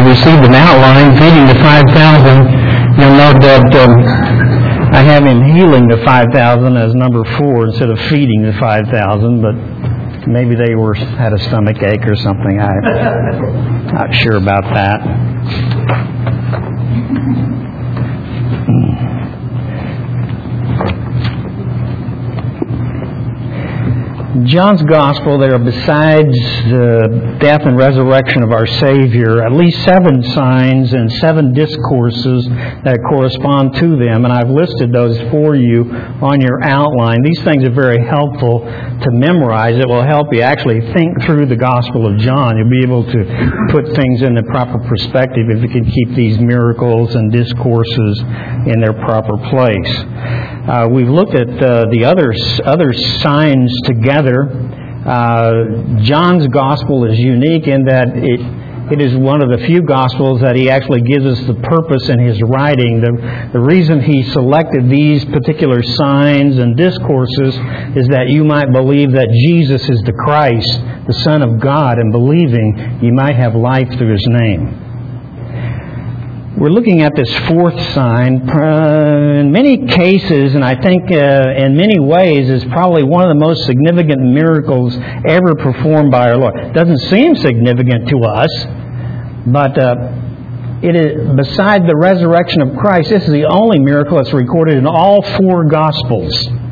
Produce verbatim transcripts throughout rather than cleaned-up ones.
received an outline, feeding the five thousand. You'll note that um, I have him healing the five thousand as number four instead of feeding the five thousand, but maybe they were had a stomach ache or something. I'm not sure about that. John's Gospel, there are, besides the death and resurrection of our Savior, at least seven signs and seven discourses that correspond to them, and I've listed those for you on your outline. These things are very helpful to memorize. It will help you actually think through the Gospel of John. You'll be able to put things in the proper perspective if you can keep these miracles and discourses in their proper place. Uh, we've looked at uh, the other other signs together. Uh, John's Gospel is unique in that it it is one of the few Gospels that he actually gives us the purpose in his writing. The, the reason he selected these particular signs and discourses is that you might believe that Jesus is the Christ, the Son of God, and believing you might have life through His name. We're looking at this fourth sign. Uh, in many cases, and I think uh, in many ways, is probably one of the most significant miracles ever performed by our Lord. It doesn't seem significant to us, but uh, it is, beside the resurrection of Christ, this is the only miracle that's recorded in all four Gospels.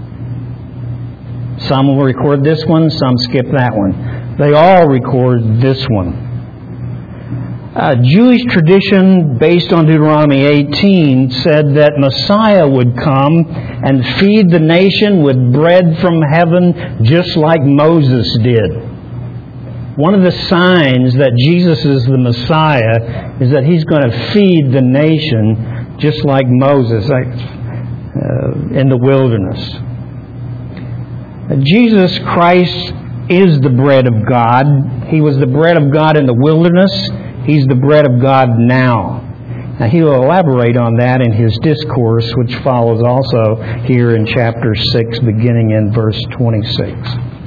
Some will record this one, some skip that one. They all record this one. Uh, Jewish tradition, based on Deuteronomy eighteen, said that Messiah would come and feed the nation with bread from heaven just like Moses did. One of the signs that Jesus is the Messiah is that He's going to feed the nation just like Moses like, uh, in the wilderness. Uh, Jesus Christ is the bread of God. He was the bread of God in the wilderness. He's the bread of God now. Now, he will elaborate on that in his discourse, which follows also here in chapter six, beginning in verse twenty-six.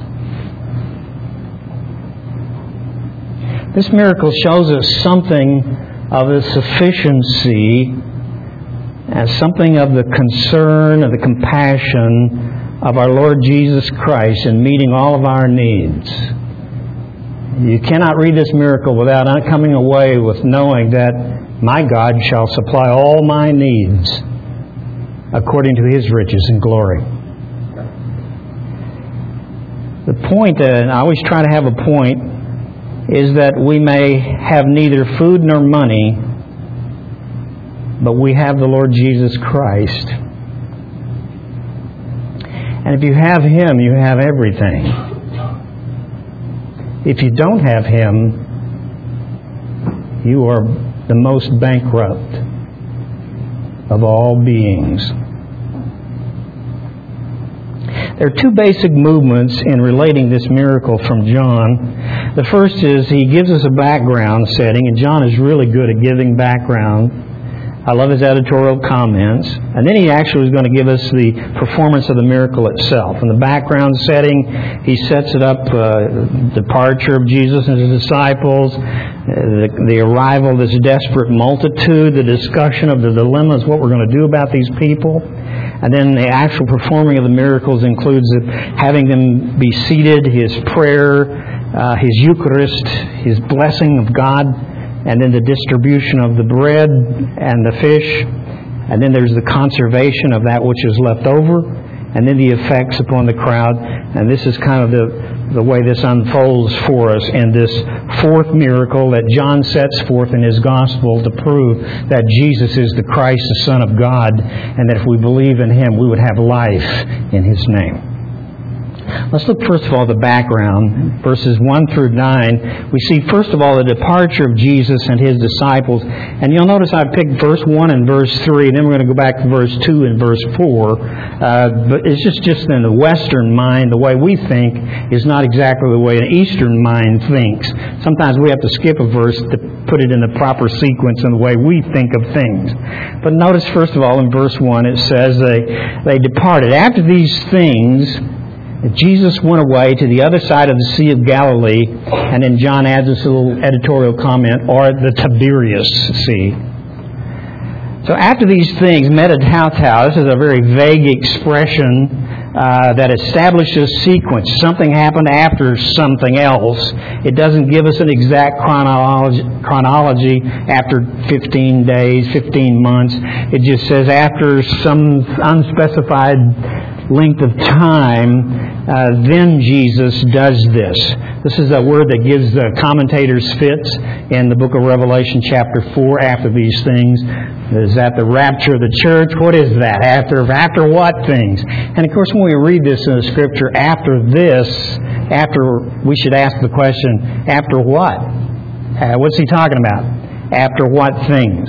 This miracle shows us something of the sufficiency and something of the concern and the compassion of our Lord Jesus Christ in meeting all of our needs. You cannot read this miracle without coming away with knowing that my God shall supply all my needs according to His riches and glory. The point, and I always try to have a point, is that we may have neither food nor money, but we have the Lord Jesus Christ. And if you have Him, you have everything. If you don't have Him, you are the most bankrupt of all beings. There are two basic movements in relating this miracle from John. The first is he gives us a background setting, and John is really good at giving background. I love his editorial comments. And then he actually is going to give us the performance of the miracle itself. In the background setting, he sets it up, uh, departure of Jesus and His disciples, uh, the, the arrival of this desperate multitude, the discussion of the dilemmas, what we're going to do about these people. And then the actual performing of the miracles includes having them be seated, His prayer, uh, His Eucharist, His blessing of God, and then the distribution of the bread and the fish. And then there's the conservation of that which is left over. And then the effects upon the crowd. And this is kind of the, the way this unfolds for us in this fourth miracle that John sets forth in his Gospel to prove that Jesus is the Christ, the Son of God, and that if we believe in Him, we would have life in His name. Let's look first of all at the background, verses one through nine. We see first of all the departure of Jesus and His disciples. And you'll notice I picked verse one and verse three, and then we're going to go back to verse two and verse four. Uh, but it's just, just in the Western mind, the way we think is not exactly the way an Eastern mind thinks. Sometimes we have to skip a verse to put it in the proper sequence in the way we think of things. But notice first of all in verse one it says they, they departed. After these things, Jesus went away to the other side of the Sea of Galilee, and then John adds this little editorial comment, or the Tiberias Sea. So after these things, metatautou, this is a very vague expression uh, that establishes sequence. Something happened after something else. It doesn't give us an exact chronology, chronology after fifteen days, fifteen months. It just says after some unspecified length of time, uh, then Jesus does this. This is a word that gives the commentators fits in the book of Revelation chapter four, after these things. Is that the rapture of the church? What is that? After after what things? And of course, when we read this in the Scripture, after this, after, we should ask the question, after what? Uh, what's he talking about? After what things?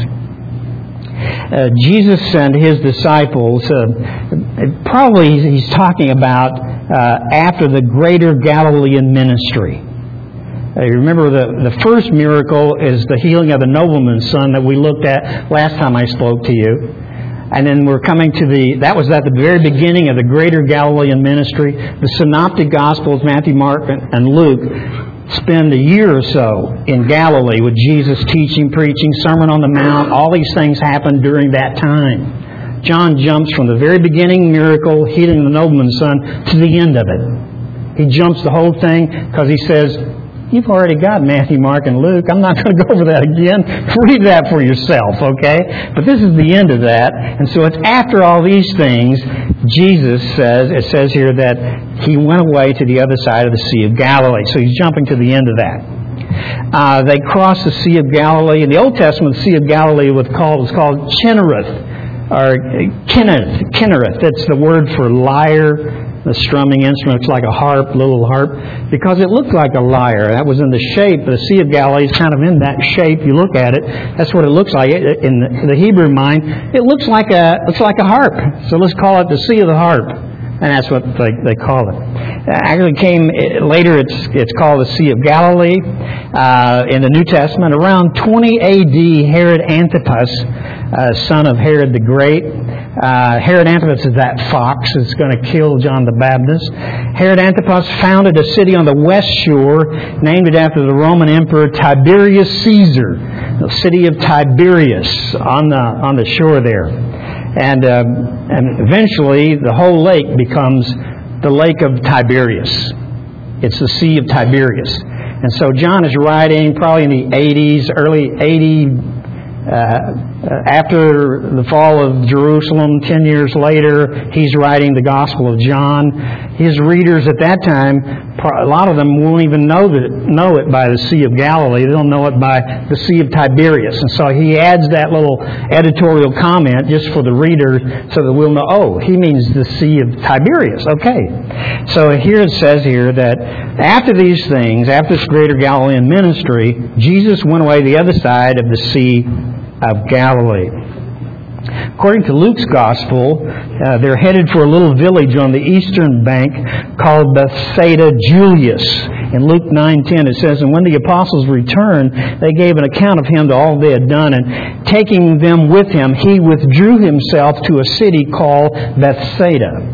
Uh, Jesus and His disciples, uh, probably He's talking about uh, after the greater Galilean ministry. Uh, you remember the, the first miracle is the healing of the nobleman's son that we looked at last time I spoke to you. And then we're coming to the, that was at the very beginning of the greater Galilean ministry. The synoptic Gospels, Matthew, Mark, and Luke, spend a year or so in Galilee with Jesus teaching, preaching, Sermon on the Mount. All these things happened during that time. John jumps from the very beginning miracle, healing the nobleman's son, to the end of it. He jumps the whole thing because he says, you've already got Matthew, Mark, and Luke. I'm not going to go over that again. Read that for yourself, okay? But this is the end of that. And so it's after all these things, Jesus says, it says here that He went away to the other side of the Sea of Galilee. So He's jumping to the end of that. Uh, they crossed the Sea of Galilee. In the Old Testament, the Sea of Galilee was called, was called Chinnereth, or Kinneth. Kinnereth. That's the word for lyre. The strumming instrument, it's like a harp, little harp, because it looked like a lyre. That was in the shape. The Sea of Galilee is kind of in that shape. You look at it, that's what it looks like. In the Hebrew mind, it looks like a looks like a harp. So let's call it the Sea of the Harp, and that's what they, they call it. Actually, came later. It's it's called the Sea of Galilee uh, in the New Testament. Around twenty A D, Herod Antipas, uh, son of Herod the Great. Uh, Herod Antipas is that fox that's going to kill John the Baptist. Herod Antipas founded a city on the west shore, named it after the Roman Emperor Tiberius Caesar, the city of Tiberias on the on the shore there. And uh, and eventually the whole lake becomes the Lake of Tiberias. It's the Sea of Tiberias. And so John is writing probably in the eighties, early eighty. Uh, after the fall of Jerusalem, ten years later, he's writing the Gospel of John. His readers at that time, a lot of them won't even know that know it by the Sea of Galilee. They'll know it by the Sea of Tiberias. And so he adds that little editorial comment just for the reader so that we'll know, oh, he means the Sea of Tiberias. Okay. So here it says here that after these things, after this greater Galilean ministry, Jesus went away the other side of the Sea of Galilee. According to Luke's Gospel, uh, they're headed for a little village on the eastern bank called Bethsaida Julius. In Luke nine ten it says, and when the apostles returned, they gave an account of Him to all they had done, and taking them with Him, He withdrew Himself to a city called Bethsaida.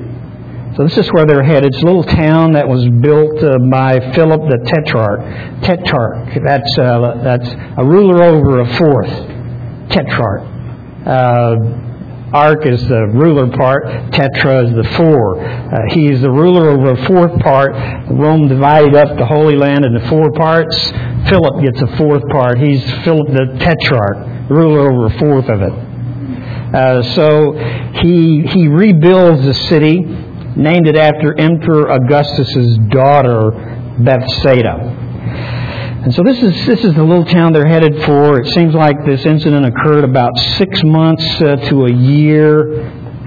So this is where they're headed. It's a little town that was built uh, by Philip the Tetrarch. Tetrarch. That's uh, that's a ruler over a fourth. Tetrarch. Uh, ark is the ruler part. Tetra is the four. Uh, he's the ruler over a fourth part. Rome divided up the Holy Land into four parts. Philip gets a fourth part. He's Philip the Tetrarch, ruler over a fourth of it. Uh, so he he rebuilds the city, named it after Emperor Augustus's daughter, Bethsaida. And so this is this is the little town they're headed for. It seems like this incident occurred about six months uh, to a year,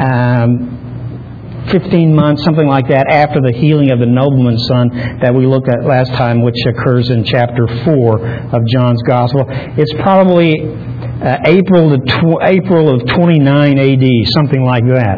um, fifteen months, something like that, after the healing of the nobleman's son that we looked at last time, which occurs in chapter four of John's Gospel. It's probably uh, April to tw- April of twenty-nine A D, something like that.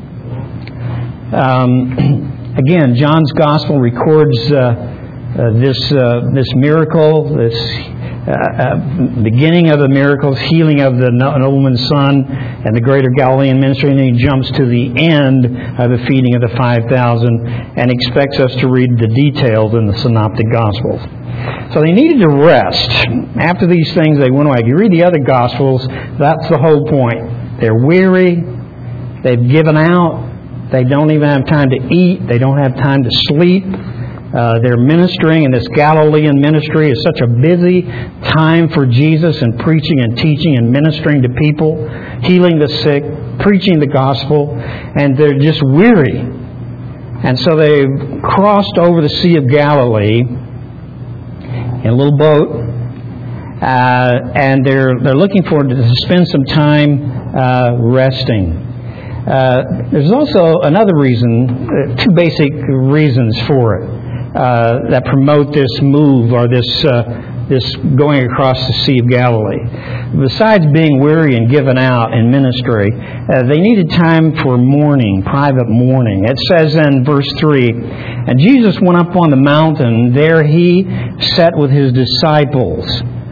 Um, again, John's Gospel records uh, uh, this uh, this miracle, this uh, beginning of the miracles, healing of the nobleman's son, and the greater Galilean ministry, and then he jumps to the end of the feeding of the five thousand and expects us to read the details in the Synoptic Gospels. So they needed to rest. After these things, they went away. If you read the other Gospels, that's the whole point. They're weary. They've given out. They don't even have time to eat. They don't have time to sleep. Uh, they're ministering, and this Galilean ministry is such a busy time for Jesus, and preaching and teaching and ministering to people, healing the sick, preaching the gospel, and they're just weary. And so they crossed over the Sea of Galilee in a little boat, uh, and they're they're looking forward to spend some time uh, resting. Uh, there's also another reason, uh, two basic reasons for it. Uh, that promote this move or this uh, this going across the Sea of Galilee. Besides being weary and given out in ministry, uh, they needed time for mourning, private mourning. It says in verse three, "And Jesus went up on the mountain. There he sat with his disciples."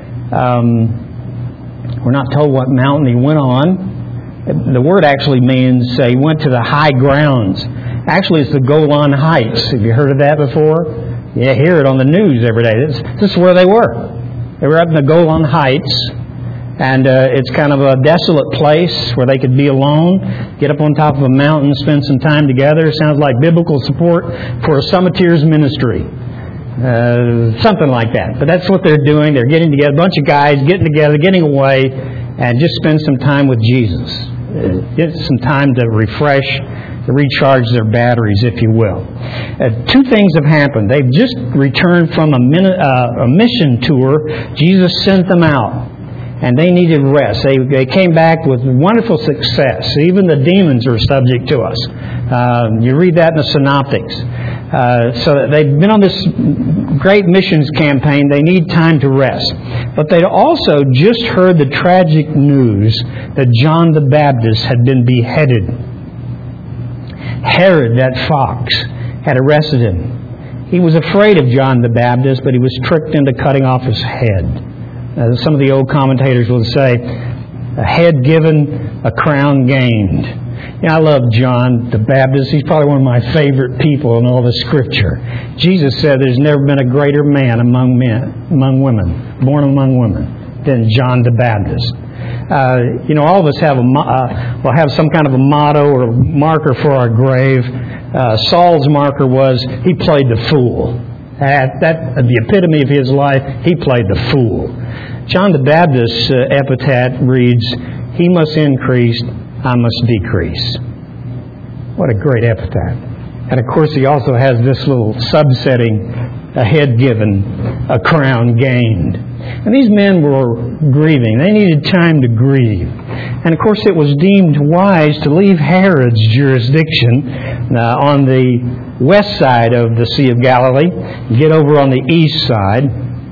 Um, we're not told what mountain he went on. The word actually means uh, he went to the high grounds. Actually, it's the Golan Heights. Have you heard of that before? Yeah, hear it on the news every day. This, this is where they were. They were up in the Golan Heights, and uh, it's kind of a desolate place where they could be alone, get up on top of a mountain, spend some time together. Sounds like biblical support for a Summiters ministry. Uh, something like that. But that's what they're doing. They're getting together, a bunch of guys getting together, getting away, and just spend some time with Jesus. Uh, get some time to refresh, to recharge their batteries, if you will. Uh, two things have happened. They've just returned from a, min- uh, a mission tour. Jesus sent them out, and they needed rest. They, they came back with wonderful success. Even the demons are subject to us. Uh, you read that in the Synoptics. Uh, so they've been on this great missions campaign. They need time to rest. But they also just heard the tragic news that John the Baptist had been beheaded. Herod, that fox, had arrested him. He was afraid of John the Baptist, but he was tricked into cutting off his head. Uh, some of the old commentators will say, a head given, a crown gained. You know, I love John the Baptist. He's probably one of my favorite people in all the Scripture. Jesus said there's never been a greater man among men, among women, born among women, than John the Baptist. Uh, you know, all of us have a uh, will have some kind of a motto or a marker for our grave. Uh, Saul's marker was he played the fool. At that, the epitome of his life, he played the fool. John the Baptist's uh, epitaph reads, "He must increase, I must decrease." What a great epitaph. And of course he also has this little subsetting, a head given, a crown gained. And these men were grieving. They needed time to grieve. And of course it was deemed wise to leave Herod's jurisdiction uh, on the west side of the Sea of Galilee, get over on the east side.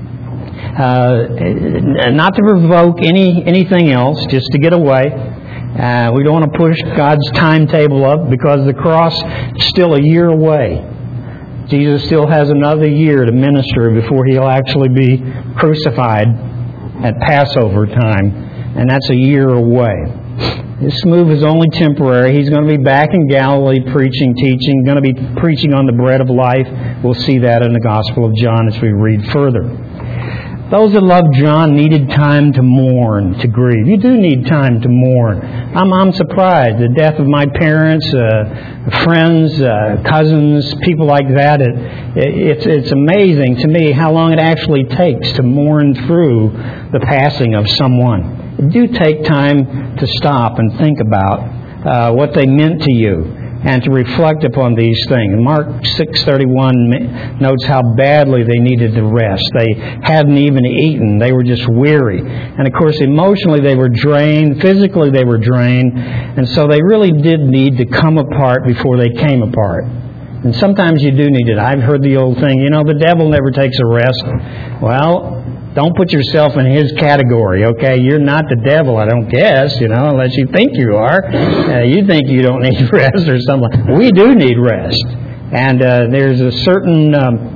Uh, not to provoke any anything else, just to get away. Uh, we don't want to push God's timetable up because the cross is still a year away. Jesus still has another year to minister before He'll actually be crucified at Passover time, and that's a year away. This move is only temporary. He's going to be back in Galilee preaching, teaching, going to be preaching on the bread of life. We'll see that in the Gospel of John as we read further. Those that love John needed time to mourn, to grieve. You do need time to mourn. I'm, I'm surprised. The death of my parents, uh, friends, uh, cousins, people like that. It, it, it's, it's amazing to me how long it actually takes to mourn through the passing of someone. It do take time to stop and think about uh, what they meant to you, and to reflect upon these things. Mark six thirty-one notes how badly they needed to rest. They hadn't even eaten. They were just weary. And of course, emotionally they were drained. Physically they were drained. And so they really did need to come apart before they came apart. And sometimes you do need it. I've heard the old thing, you know, the devil never takes a rest. Well, don't put yourself in his category, okay? You're not the devil, I don't guess, you know, unless you think you are. Uh, you think you don't need rest or something. We do need rest. And uh, there's a certain um,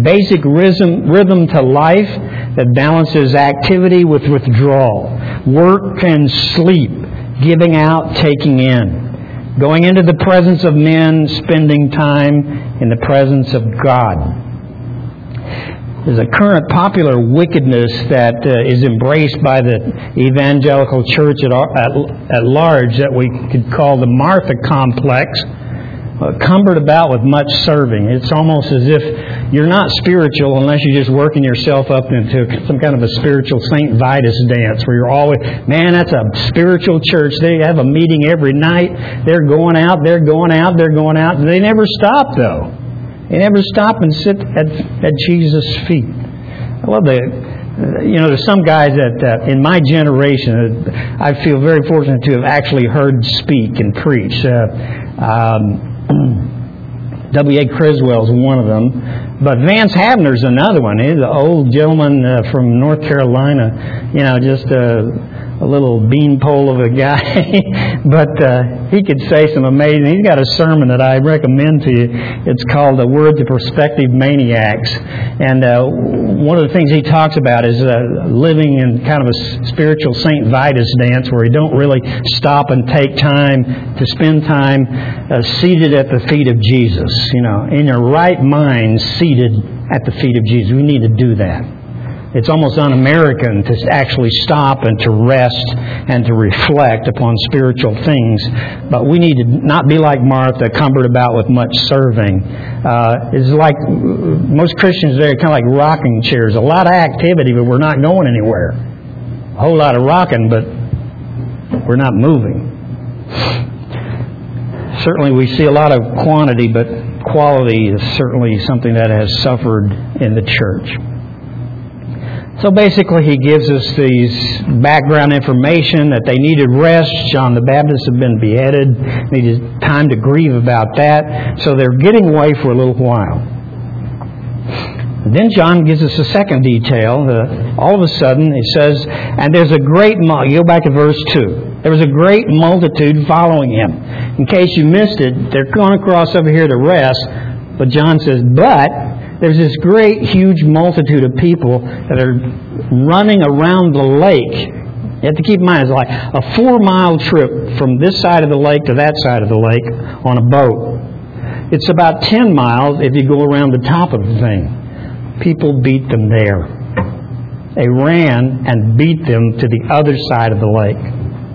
basic rhythm, rhythm to life that balances activity with withdrawal, work and sleep, giving out, taking in, going into the presence of men, spending time in the presence of God. There's a current popular wickedness that uh, is embraced by the evangelical church at, at, at large that we could call the Martha complex, uh, cumbered about with much serving. It's almost as if you're not spiritual unless you're just working yourself up into some kind of a spiritual Saint Vitus dance where you're always, man, that's a spiritual church. They have a meeting every night. They're going out, they're going out, they're going out. They never stop, though. They never stop and sit at, at Jesus' feet. I love that. You know, there's some guys that, uh, in my generation, uh, I feel very fortunate to have actually heard speak and preach. Uh, um, W A Criswell's one of them. But Vance Havner's another one. He's an old gentleman uh, from North Carolina. You know, just a... a little beanpole of a guy, but uh, he could say some amazing... He's got a sermon that I recommend to you. It's called "A Word to Prospective Maniacs." And uh, one of the things he talks about is uh, living in kind of a spiritual Saint Vitus dance where you don't really stop and take time to spend time uh, seated at the feet of Jesus. You know, in your right mind, seated at the feet of Jesus. We need to do that. It's almost un-American to actually stop and to rest and to reflect upon spiritual things. But we need to not be like Martha, cumbered about with much serving. Uh, it's like most Christians, they're kind of like rocking chairs. A lot of activity, but we're not going anywhere. A whole lot of rocking, but we're not moving. Certainly we see a lot of quantity, but quality is certainly something that has suffered in the church. So basically he gives us these background information that they needed rest. John the Baptist had been beheaded. Needed time to grieve about that. So they're getting away for a little while. And then John gives us a second detail. Uh, all of a sudden it says, and there's a great, you go back to verse two. There was a great multitude following him. In case you missed it, they're going to cross over here to rest. But John says, but there's this great, huge multitude of people that are running around the lake. You have to keep in mind, it's like a four-mile trip from this side of the lake to that side of the lake on a boat. It's about ten miles if you go around the top of the thing. People beat them there. They ran and beat them to the other side of the lake.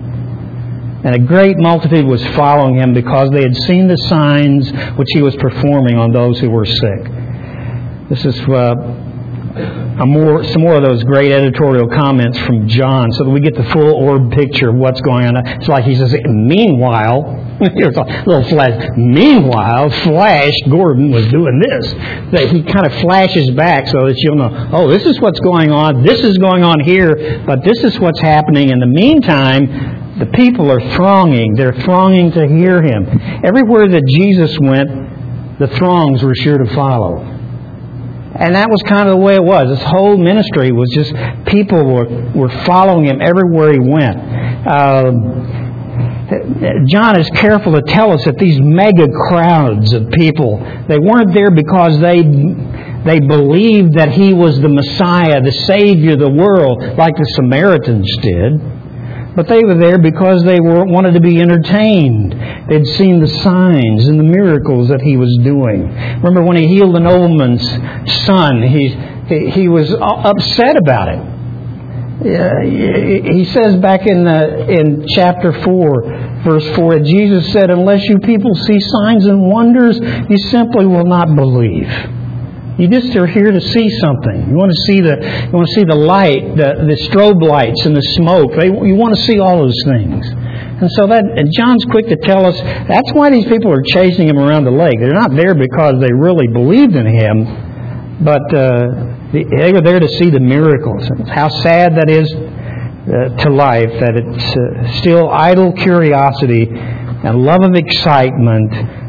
And a great multitude was following him because they had seen the signs which he was performing on those who were sick. This is uh, a more, some more of those great editorial comments from John so that we get the full orb picture of what's going on. It's like he says, meanwhile, here's a little flash, meanwhile, Flash Gordon was doing this. That he kind of flashes back so that you'll know, oh, this is what's going on, this is going on here, but this is what's happening. In the meantime, the people are thronging. They're thronging to hear him. Everywhere that Jesus went, the throngs were sure to follow. And that was kind of the way it was. This whole ministry was just people were, were following him everywhere he went. Uh, John is careful to tell us that these mega crowds of people, they weren't there because they they believed that he was the Messiah, the Savior of the world, like the Samaritans did. But they were there because they were, wanted to be entertained. They'd seen the signs and the miracles that he was doing. Remember when he healed the nobleman's son, he, he, he was upset about it. Uh, he says back in, the, in chapter four, verse four, that Jesus said, unless you people see signs and wonders, you simply will not believe. You just are here to see something. You want to see the you want to see the light, the, the strobe lights and the smoke. They, you want to see all those things. And so that and John's quick to tell us that's why these people are chasing him around the lake. They're not there because they really believed in him, but uh, they were there to see the miracles. And how sad that is uh, to life, that it's uh, still idle curiosity and love of excitement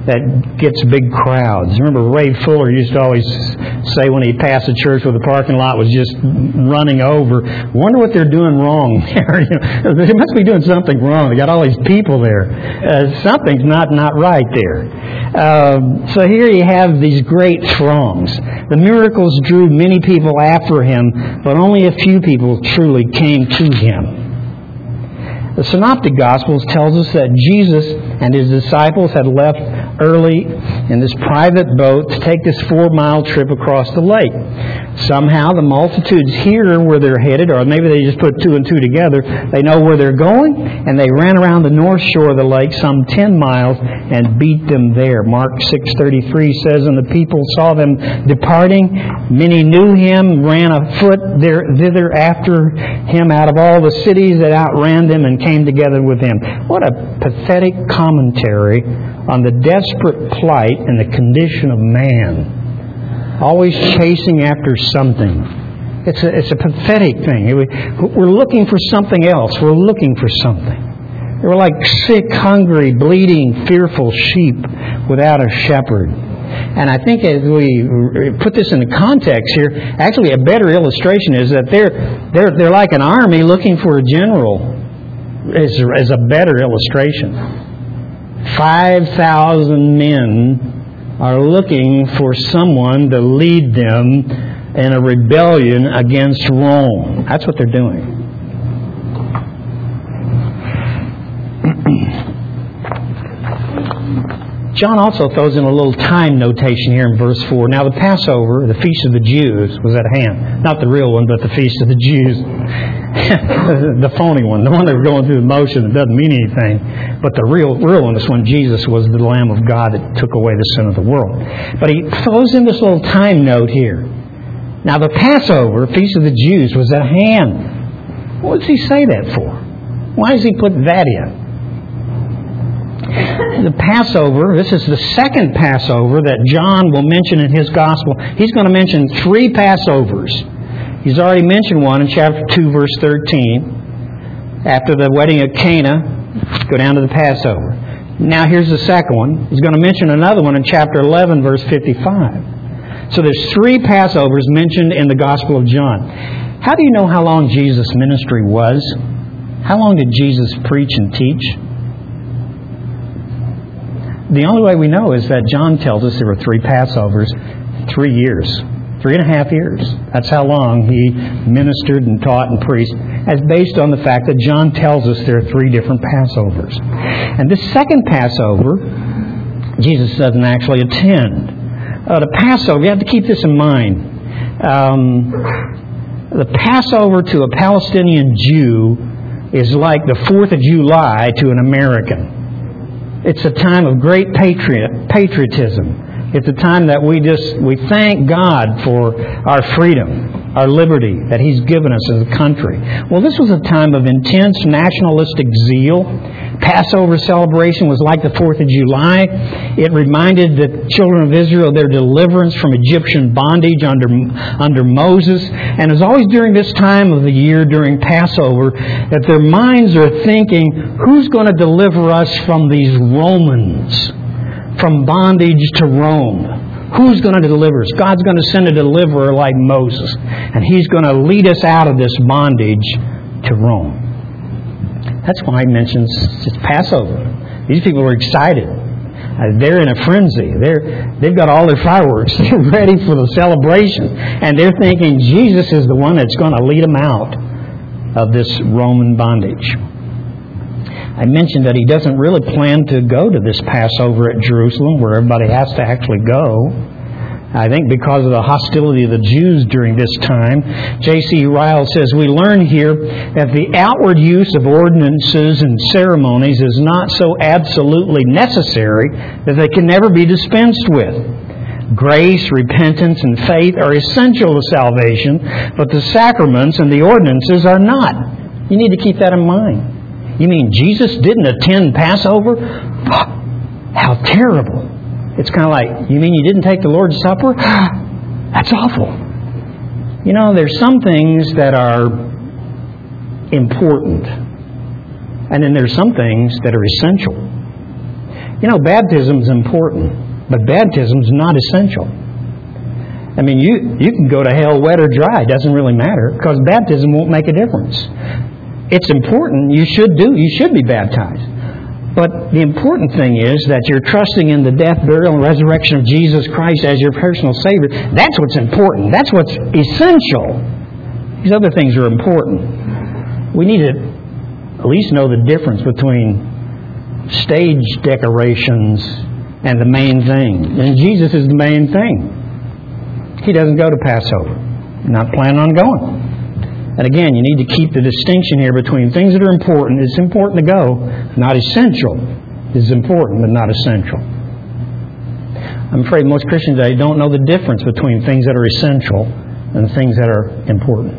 that gets big crowds. Remember, Ray Fuller used to always say when he passed a church where the parking lot was just running over, wonder what they're doing wrong there. You know, they must be doing something wrong. They got all these people there. Uh, something's not, not right there. Um, so here you have these great throngs. The miracles drew many people after him, but only a few people truly came to him. The Synoptic Gospels tells us that Jesus and his disciples had left early in this private boat to take this four-mile trip across the lake. Somehow the multitudes hear where they're headed, or maybe they just put two and two together. They know where they're going, and they ran around the north shore of the lake some ten miles and beat them there. Mark six thirty-three says, "And the people saw them departing. Many knew him, ran afoot there, thither after him out of all the cities that outran them and came together with him." What a pathetic commentary on the desperate plight and the condition of man. Always chasing after something. It's a, it's a pathetic thing. We're looking for something else. We're looking for something. We're like sick, hungry, bleeding, fearful sheep without a shepherd. And I think as we put this in the context here, actually a better illustration is that they're they're they're like an army looking for a general. Is is a better illustration. Five thousand men are looking for someone to lead them in a rebellion against Rome. That's what they're doing. John also throws in a little time notation here in verse four. Now the Passover, the Feast of the Jews, was at hand. Not the real one, but the Feast of the Jews. The phony one, the one that was going through the motion that doesn't mean anything. But the real, real one is when Jesus was the Lamb of God that took away the sin of the world. But he throws in this little time note here. Now the Passover, Feast of the Jews, was at hand. What does he say that for? Why does he put that in? The Passover, this is the second Passover that John will mention in his Gospel. He's going to mention three Passovers. He's already mentioned one in chapter two, verse thirteen. After the wedding at Cana, go down to the Passover. Now here's the second one. He's going to mention another one in chapter eleven, verse fifty-five. So there's three Passovers mentioned in the Gospel of John. How do you know how long Jesus' ministry was? How long did Jesus preach and teach? The only way we know is that John tells us there were three Passovers, three years, three and a half years. That's how long he ministered and taught and preached, as based on the fact that John tells us there are three different Passovers. And this second Passover, Jesus doesn't actually attend. Uh, the Passover, you have to keep this in mind. Um, the Passover to a Palestinian Jew is like the fourth of July to an American. It's a time of great patriot, patriotism. It's a time that we just, we thank God for our freedom, our liberty that He's given us as a country. Well, this was a time of intense nationalistic zeal. Passover celebration was like the fourth of July. It reminded the children of Israel of their deliverance from Egyptian bondage under, under Moses. And it was always during this time of the year, during Passover, that their minds are thinking, who's going to deliver us from these Romans, from bondage to Rome? Who's going to deliver us? God's going to send a deliverer like Moses, and He's going to lead us out of this bondage to Rome. That's why He mentions it's Passover. These people are excited. Uh, they're in a frenzy. They're, they've got all their fireworks. They're ready for the celebration. And they're thinking Jesus is the one that's going to lead them out of this Roman bondage. I mentioned that He doesn't really plan to go to this Passover at Jerusalem, where everybody has to actually go. I think because of the hostility of the Jews during this time. J C Ryle says, we learn here that the outward use of ordinances and ceremonies is not so absolutely necessary that they can never be dispensed with. Grace, repentance, and faith are essential to salvation, but the sacraments and the ordinances are not. You need to keep that in mind. You mean Jesus didn't attend Passover? How terrible. It's kind of like, you mean you didn't take the Lord's Supper? That's awful. You know, there's some things that are important. And then there's some things that are essential. You know, baptism is important, but baptism is not essential. I mean, you, you can go to hell wet or dry. It doesn't really matter, because baptism won't make a difference. It's important. You should do. You should be baptized. But the important thing is that you're trusting in the death, burial, and resurrection of Jesus Christ as your personal Savior. That's what's important. That's what's essential. These other things are important. We need to at least know the difference between stage decorations and the main thing. And Jesus is the main thing. He doesn't go to Passover. Not planning on going. And again, you need to keep the distinction here between things that are important. It's important to go, not essential. It's important, but not essential. I'm afraid most Christians today don't know the difference between things that are essential and things that are important.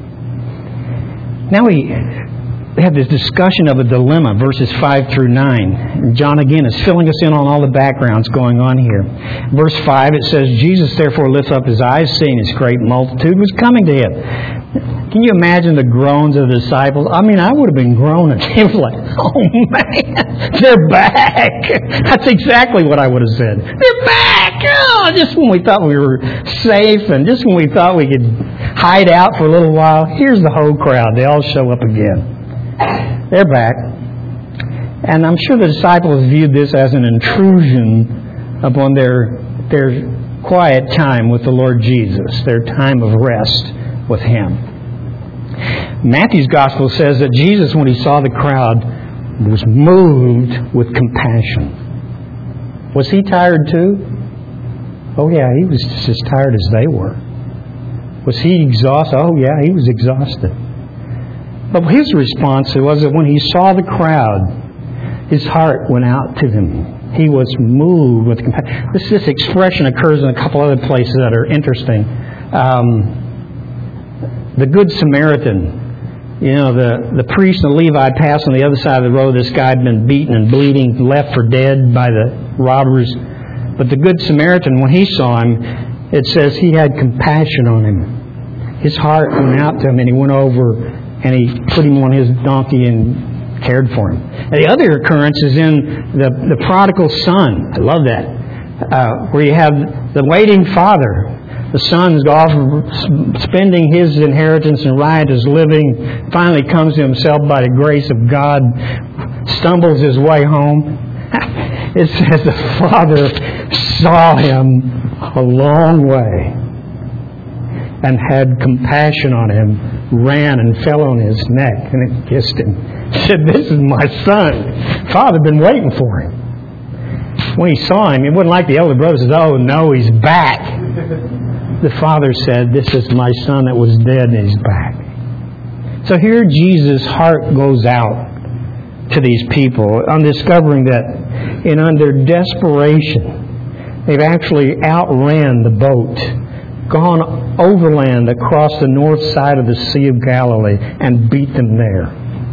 Now we have this discussion of a dilemma, verses five through nine. John again is filling us in on all the backgrounds going on here. Verse five, it says, Jesus therefore lifts up his eyes, seeing this great multitude was coming to him. Can you imagine the groans of the disciples? I mean, I would have been groaning. It was like, oh man, they're back. That's exactly what I would have said. They're back. Oh, just when we thought we were safe and just when we thought we could hide out for a little while, here's the whole crowd. They all show up again. They're back. And I'm sure the disciples viewed this as an intrusion upon their, their quiet time with the Lord Jesus, their time of rest with Him. Matthew's Gospel says that Jesus, when He saw the crowd, was moved with compassion. Was He tired too? Oh yeah, He was just as tired as they were. Was He exhausted? Oh yeah, He was exhausted. But His response was that when He saw the crowd, His heart went out to them. He was moved with compassion. This, this expression occurs in a couple other places that are interesting. Um, the Good Samaritan, you know, the, the priest and the Levite passed on the other side of the road. This guy had been beaten and bleeding, left for dead by the robbers. But the Good Samaritan, when he saw him, it says he had compassion on him. His heart went out to him, and he went over and he put him on his donkey and cared for him. And the other occurrence is in the, the prodigal son. I love that. Uh, where you have the waiting father. The son's off spending his inheritance in riotous living. Finally comes to himself by the grace of God. Stumbles his way home. It says the father saw him a long way and had compassion on him, ran and fell on his neck and kissed him. Said, "This is my son. Father had been waiting for him." When he saw him, it wasn't like the elder brother says, "Oh no, he's back." The father said, "This is my son that was dead and he's back." So here Jesus' heart goes out to these people on discovering that in under desperation, they've actually outran the boat, gone overland across the north side of the Sea of Galilee and beat them there.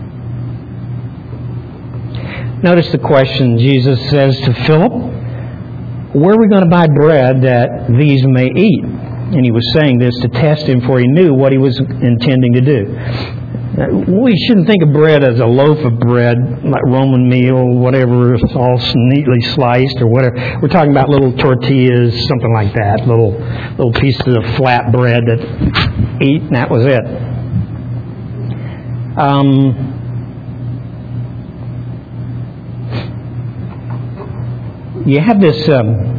Notice the question Jesus says to Philip, "Where are we going to buy bread that these may eat?" And he was saying this to test him, for he knew what he was intending to do. We shouldn't think of bread as a loaf of bread, like Roman meal, whatever, it's all neatly sliced or whatever. We're talking about little tortillas, something like that, little little pieces of flat bread that eat, and that was it. Um, you have this... Um,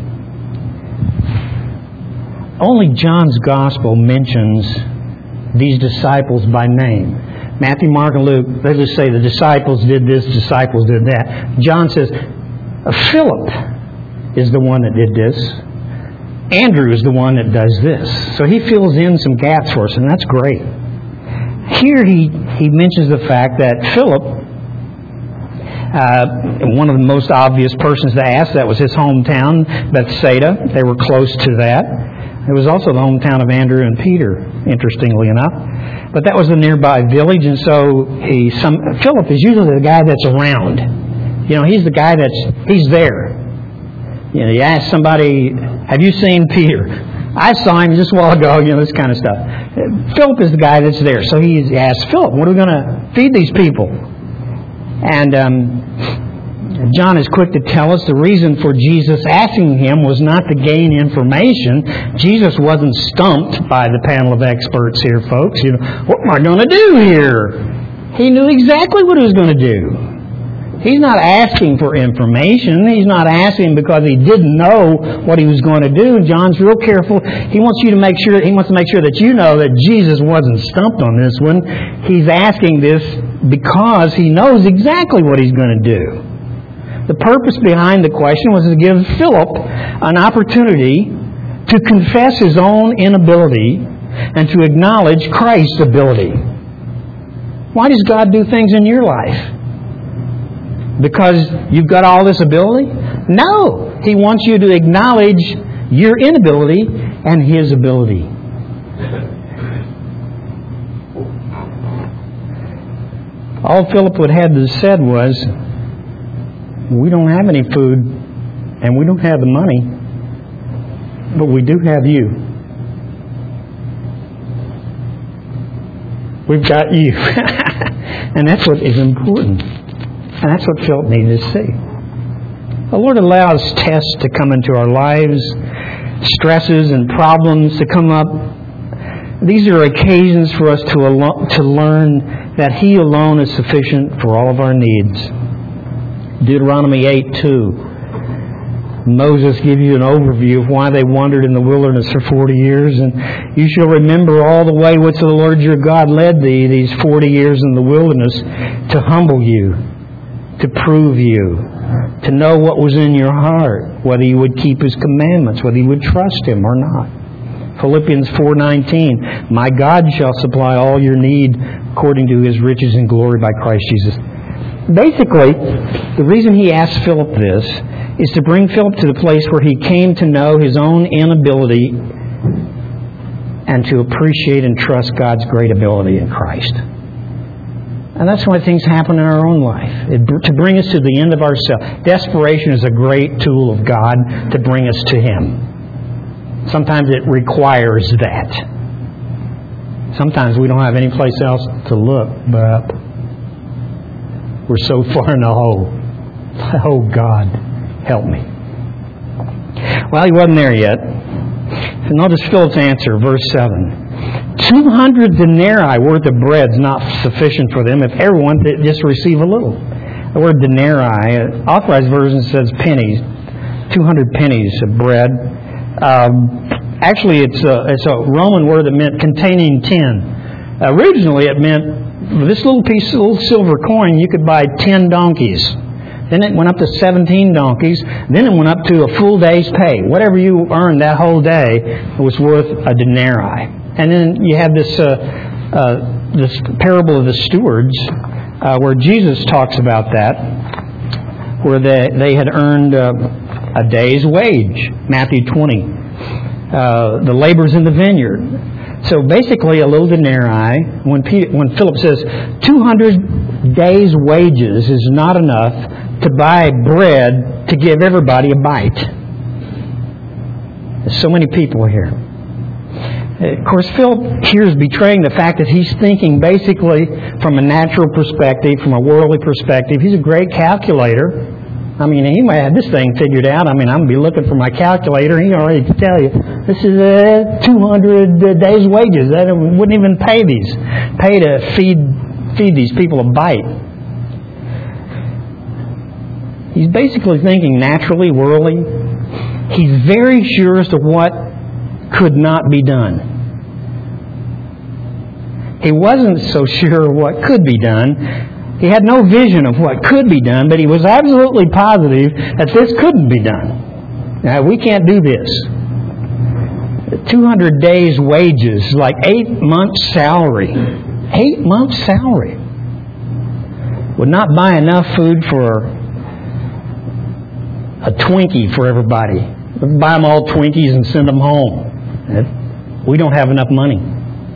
only John's Gospel mentions these disciples by name. Matthew, Mark, and Luke, they just say the disciples did this, disciples did that. John says, Philip is the one that did this. Andrew is the one that does this. So he fills in some gaps for us, and that's great. Here he, he mentions the fact that Philip, uh, one of the most obvious persons to ask, that was his hometown, Bethsaida. They were close to that. It was also the hometown of Andrew and Peter, interestingly enough. But that was a nearby village, and so he, some, Philip is usually the guy that's around. You know, he's the guy that's, he's there. You know, you ask somebody, "Have you seen Peter?" "I saw him just a while ago," you know, this kind of stuff. Philip is the guy that's there. So he asks Philip, "What are we going to feed these people?" And um, John is quick to tell us the reason for Jesus asking him was not to gain information. Jesus wasn't stumped by the panel of experts here, folks. You know, what am I going to do here? He knew exactly what he was going to do. He's not asking for information. He's not asking because he didn't know what he was going to do. John's real careful. He wants you to make sure. He wants to make sure that you know that Jesus wasn't stumped on this one. He's asking this because he knows exactly what he's going to do. The purpose behind the question was to give Philip an opportunity to confess his own inability and to acknowledge Christ's ability. Why does God do things in your life? Because you've got all this ability? No. He wants you to acknowledge your inability and His ability. All Philip would have to said was, we don't have any food and we don't have the money, but we do have you. We've got you. And that's what is important. And that's what Philip needed to see. The Lord allows tests to come into our lives, stresses and problems to come up. These are occasions for us to, al- to learn that He alone is sufficient for all of our needs. Deuteronomy eight two. Moses gives you an overview of why they wandered in the wilderness for forty years. And you shall remember all the way which the Lord your God led thee these forty years in the wilderness to humble you, to prove you, to know what was in your heart, whether you would keep His commandments, whether you would trust Him or not. Philippians four nineteen, my God shall supply all your need according to His riches and glory by Christ Jesus. Basically, the reason he asked Philip this is to bring Philip to the place where he came to know his own inability and to appreciate and trust God's great ability in Christ. And that's why things happen in our own life, it, to bring us to the end of ourselves. Desperation is a great tool of God to bring us to Him. Sometimes it requires that. Sometimes we don't have any place else to look but up. We're so far in the hole. Oh, God, help me. Well, he wasn't there yet. So notice Philip's answer, verse seven. Two hundred denarii worth of bread is not sufficient for them if everyone did just receive a little. The word denarii, authorized version says pennies. Two hundred pennies of bread. Um, actually, it's a, it's a Roman word that meant containing ten. Originally, it meant for this little piece of little silver coin, you could buy ten donkeys. Then it went up to seventeen donkeys. Then it went up to a full day's pay. Whatever you earned that whole day was worth a denarii. And then you have this uh, uh, this parable of the stewards, uh, where Jesus talks about that, where they they had earned uh, a day's wage. Matthew twenty. Uh, the laborers in the vineyard. So basically, a little denarii, when, Peter, when Philip says two hundred days' wages is not enough to buy bread to give everybody a bite. There's so many people here. Of course, Philip here is betraying the fact that he's thinking basically from a natural perspective, from a worldly perspective. He's a great calculator. I mean, he might have this thing figured out. I mean, I'm going to be looking for my calculator. He already can tell you, this is uh, two hundred days' wages. That wouldn't even pay these. Pay to feed feed these people a bite. He's basically thinking naturally, worldly. He's very sure as to what could not be done. He wasn't so sure what could be done. He had no vision of what could be done, but he was absolutely positive that this couldn't be done. Now, we can't do this. two hundred days' wages, like eight months' salary. Eight months' salary. Would not buy enough food for a Twinkie for everybody. We'd buy them all Twinkies and send them home. We don't have enough money.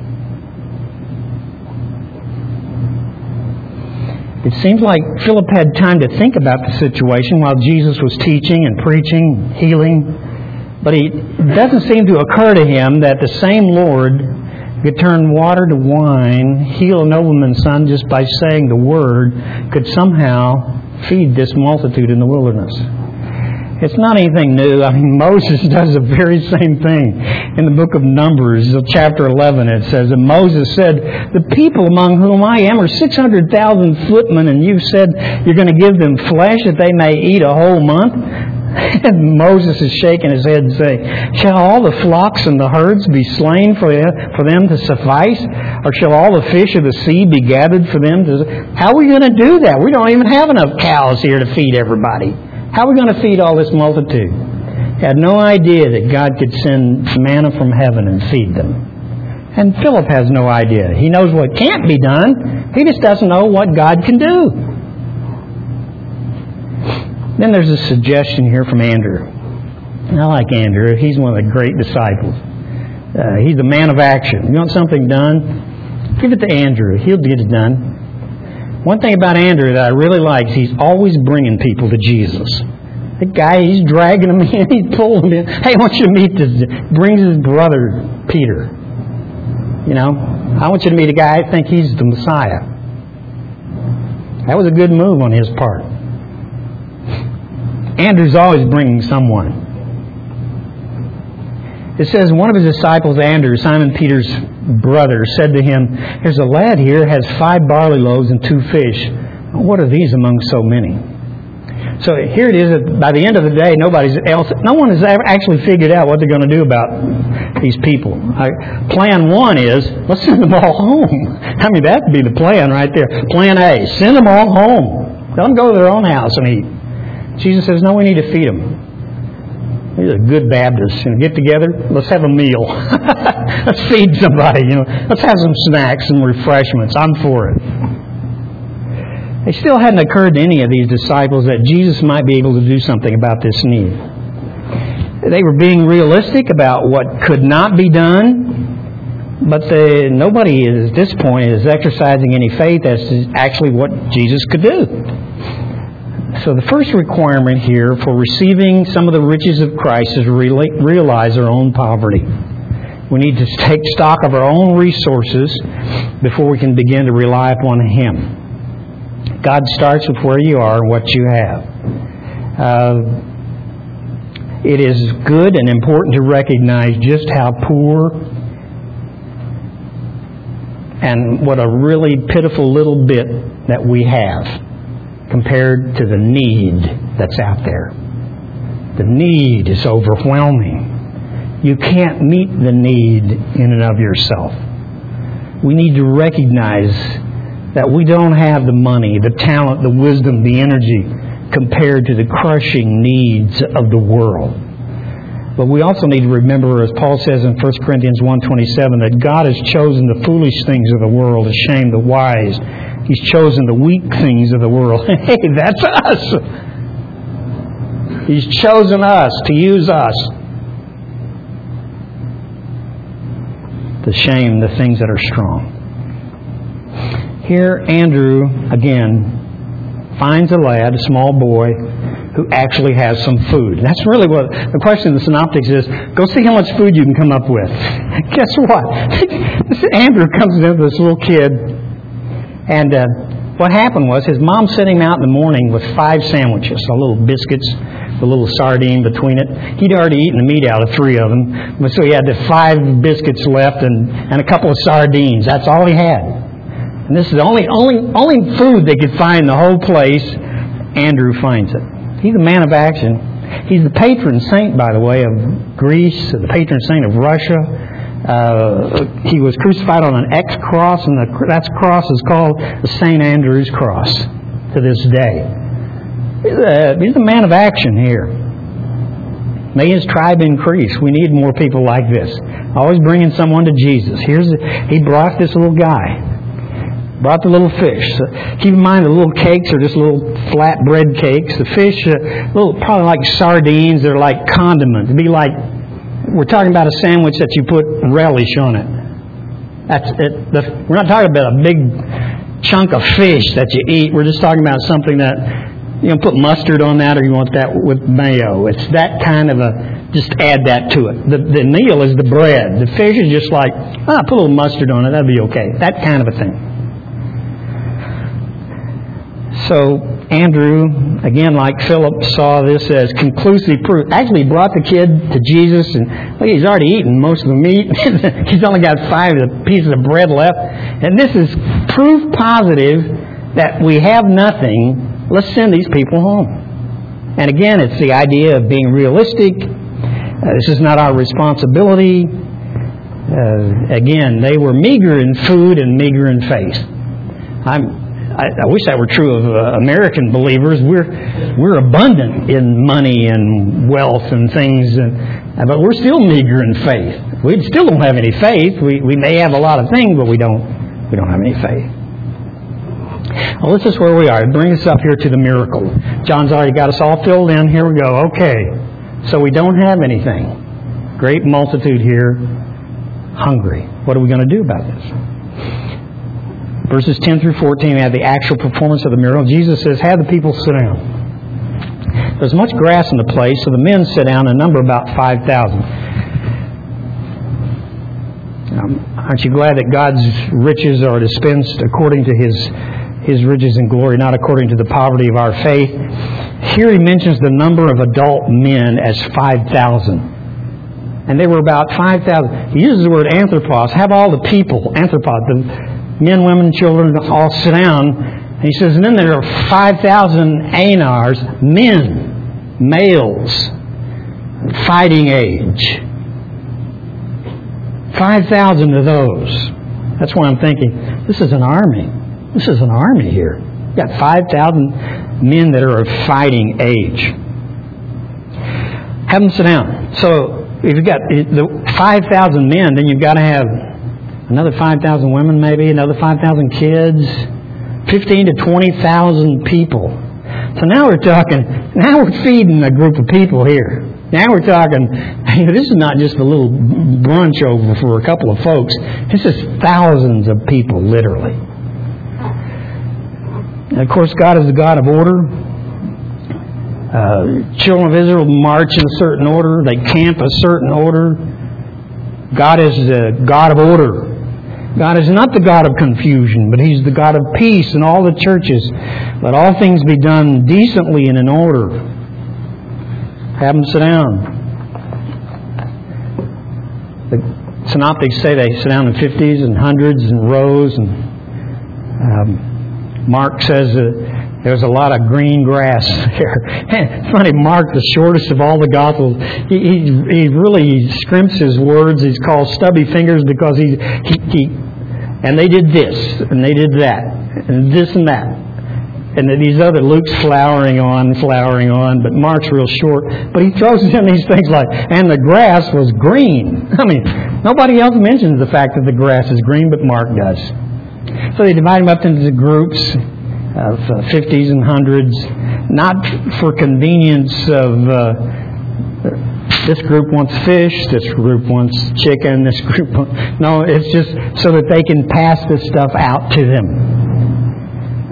It seems like Philip had time to think about the situation while Jesus was teaching and preaching, healing. But it doesn't seem to occur to him that the same Lord could turn water to wine, heal a nobleman's son just by saying the word, could somehow feed this multitude in the wilderness. It's not anything new. I mean, Moses does the very same thing. In the book of Numbers, chapter eleven, it says, and Moses said, the people among whom I am are six hundred thousand footmen, and you said you're going to give them flesh that they may eat a whole month? And Moses is shaking his head and saying, shall all the flocks and the herds be slain for for them to suffice? Or shall all the fish of the sea be gathered for them to... How are we going to do that? We don't even have enough cows here to feed everybody. How are we going to feed all this multitude? He had no idea that God could send manna from heaven and feed them. And Philip has no idea. He knows what can't be done. He just doesn't know what God can do. Then there's a suggestion here from Andrew. I like Andrew. He's one of the great disciples. Uh, he's a man of action. You want something done? Give it to Andrew. He'll get it done. One thing about Andrew that I really like is he's always bringing people to Jesus. The guy, he's dragging them in, he's pulling them in. Hey, I want you to meet this. Brings his brother, Peter. You know, I want you to meet a guy, I think he's the Messiah. That was a good move on his part. Andrew's always bringing someone. It says one of his disciples, Andrew, Simon Peter's brother, said to him, there's a lad here has five barley loaves and two fish. What are these among so many? So here it is that by the end of the day, nobody's else, no one has ever actually figured out what they're going to do about these people. I, plan one is, let's send them all home. I mean, that would be the plan right there. Plan A, send them all home. Let them go to their own house and eat. Jesus says, no, we need to feed them. These are good Baptists. You know, get together, let's have a meal. Let's feed somebody. You know, let's have some snacks and refreshments. I'm for it. It still hadn't occurred to any of these disciples that Jesus might be able to do something about this need. They were being realistic about what could not be done, but they, nobody at this point is exercising any faith as to actually what Jesus could do. So the first requirement here for receiving some of the riches of Christ is to realize our own poverty. We need to take stock of our own resources before we can begin to rely upon Him. God starts with where you are and what you have. Uh, it is good and important to recognize just how poor and what a really pitiful little bit that we have compared to the need that's out there. The need is overwhelming. You can't meet the need in and of yourself. We need to recognize that we don't have the money, the talent, the wisdom, the energy compared to the crushing needs of the world. But we also need to remember, as Paul says in First Corinthians one twenty-seven, that God has chosen the foolish things of the world to shame the wise. He's chosen the weak things of the world. Hey, that's us. He's chosen us to use us to shame the things that are strong. Here, Andrew, again, finds a lad, a small boy, who actually has some food. That's really what the question of the synoptics is. Go see how much food you can come up with. Guess what? Andrew comes into this little kid. And uh, what happened was his mom sent him out in the morning with five sandwiches, a little biscuits, a little sardine between it. He'd already eaten the meat out of three of them, so he had the five biscuits left and, and a couple of sardines. That's all he had. And this is the only, only, only food they could find in the whole place. Andrew finds it. He's a man of action. He's the patron saint, by the way, of Greece, the patron saint of Russia. Uh, he was crucified on an X cross, and the, that cross is called the Saint Andrew's Cross to this day. He's a, he's a man of action here. May his tribe increase. We need more people like this. Always bringing someone to Jesus. Here's a, he brought this little guy. Brought the little fish. So keep in mind the little cakes are just little flat bread cakes. The fish, uh, little probably like sardines. They're like condiments. It'd be like, we're talking about a sandwich that you put relish on it. That's it. The, we're not talking about a big chunk of fish that you eat. We're just talking about something that, you know, put mustard on that, or you want that with mayo. It's that kind of a, just add that to it. The, the meal is the bread. The fish is just like, ah, put a little mustard on it. That'd be okay. That kind of a thing. So Andrew, again, like Philip, saw this as conclusive proof. Actually, he brought the kid to Jesus, and look, he's already eaten most of the meat. He's only got five pieces of bread left. And this is proof positive that we have nothing. Let's send these people home. And again, it's the idea of being realistic. Uh, this is not our responsibility. Uh, again, they were meager in food and meager in faith. I'm I, I wish that were true of uh, American believers. We're we're abundant in money and wealth and things, and, but we're still meager in faith. We still don't have any faith. We we may have a lot of things, but we don't we don't have any faith. Well, this is where we are. It brings us up here to the miracle. John's already got us all filled in. Here we go. Okay, so we don't have anything. Great multitude here, hungry. What are we going to do about this? Verses ten through fourteen, we have the actual performance of the miracle. Jesus says, have the people sit down. There's much grass in the place, so the men sit down and number about five thousand. Um, aren't you glad that God's riches are dispensed according to His His riches and glory, not according to the poverty of our faith? Here He mentions the number of adult men as five thousand. And they were about five thousand. He uses the word anthropos. Have all the people, anthropos, the men, women, children, all sit down. And he says, and then there are five thousand anars, men, males, fighting age. five thousand of those. That's why I'm thinking, this is an army. This is an army here. You've got five thousand men that are of fighting age. Have them sit down. So if you've got the five thousand men, then you've got to have another five thousand women, maybe, another five thousand kids, fifteen to twenty thousand people. So now we're talking, now we're feeding a group of people here. Now we're talking, you know, this is not just a little brunch over for a couple of folks. This is thousands of people, literally. And of course, God is the God of order. Uh, children of Israel march in a certain order. They camp a certain order. God is the God of order. God is not the God of confusion, but He's the God of peace in all the churches. Let all things be done decently and in order. Have them sit down. The synoptics say they sit down in fifties and hundreds and rows. And um, Mark says uh, there's a lot of green grass there. It's funny, Mark, the shortest of all the Gospels, he, he, he really scrimps his words. He's called stubby fingers because he, he, he and they did this, and they did that, and this and that. And then these other, Luke's flowering on, flowering on, but Mark's real short. But he throws in these things like, and the grass was green. I mean, nobody else mentions the fact that the grass is green, but Mark does. So they divide them up into groups of uh, fifties and hundreds, not for convenience of uh, this group wants fish, this group wants chicken, this group wants... No, it's just so that they can pass this stuff out to them.